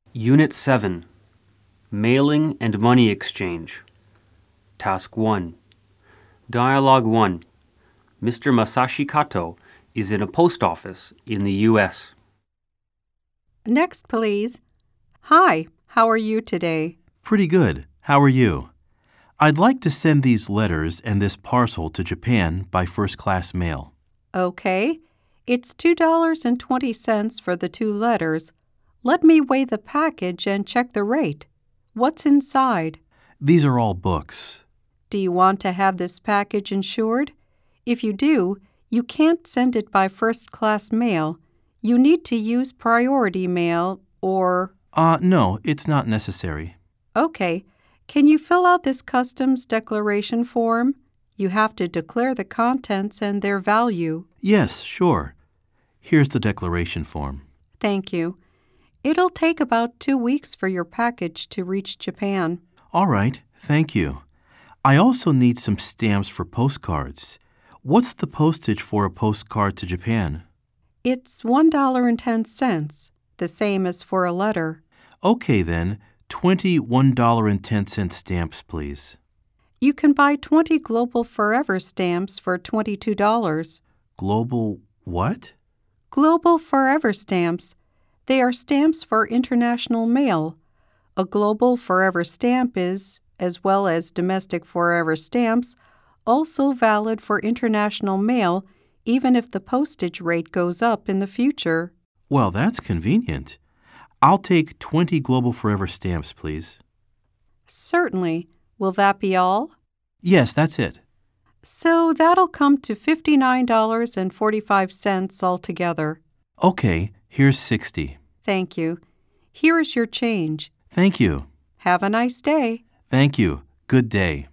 Unit 7, Mailing and Money Exchange. Task 1. Dialogue 1. Mr. Masashi Kato is in a post office in the U.S. Next, please. Hi, how are you today? Pretty good. How are you? I'd like to send these letters and this parcel to Japan by first-class mail. Okay. It's $2.20 for the 2 letters. Let me weigh the package and check the rate. What's inside? These are all books. Do you want to have this package insured? If you do, you can't send it by first-class mail. You need to use priority mail or... No, it's not necessary. Okay. Can you fill out this customs declaration form? You have to declare the contents and their value. Yes, sure. Here's the declaration form. Thank you. It'll take about 2 weeks for your package to reach Japan. All right, thank you. I also need some stamps for postcards. What's the postage for a postcard to Japan? It's $1.10, the same as for a letter. Okay then, 20 $1.10 stamps, please. You can buy 20 Global Forever stamps for $22. Global what? Global Forever stamps. They are stamps for international mail. A Global Forever stamp is, as well as domestic Forever stamps, also valid for international mail even if the postage rate goes up in the future. Well, that's convenient. I'll take 20 Global Forever stamps, please. Certainly. Will that be all? Yes, that's it. So that'll come to $59.45 altogether. Okay, here's 60. Thank you. Here is your change. Thank you. Have a nice day. Thank you. Good day.